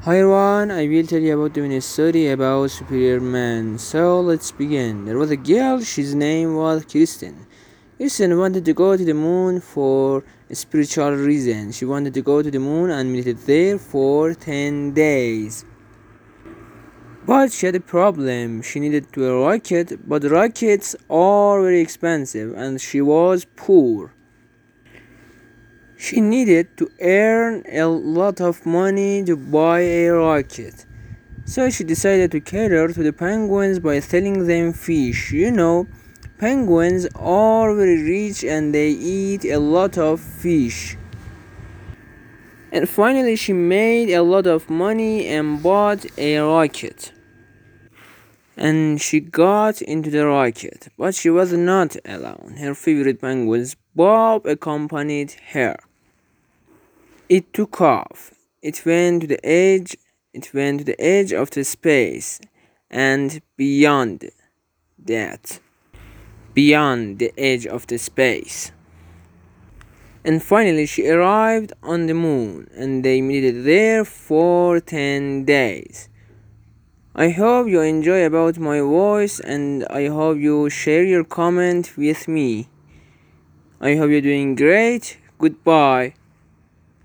Hi everyone, I will tell you about the mini story about Superior Man. So let's begin. There was a girl, his name was Kristen. Kristen wanted to go to the moon for a spiritual reason. She wanted to go to the moon and meditate there for 10 days. But she had a problem. She needed to a rocket, but rockets are very expensive and she was poor. She needed to earn a lot of money to buy a rocket. So she decided to cater to the penguins by selling them fish. Penguins are very rich and they eat a lot of fish. And finally, she made a lot of money and bought a rocket. And she got into the rocket, but she was not alone. Her favorite penguins, Bob, accompanied her. It took off. It went to the edge. It went to the edge of the space, and beyond that, beyond the edge of the space. And finally, she arrived on the moon, and they made it there for 10 days. I hope you enjoy about my voice, and I hope you share your comment with me. I hope you're doing great. Goodbye.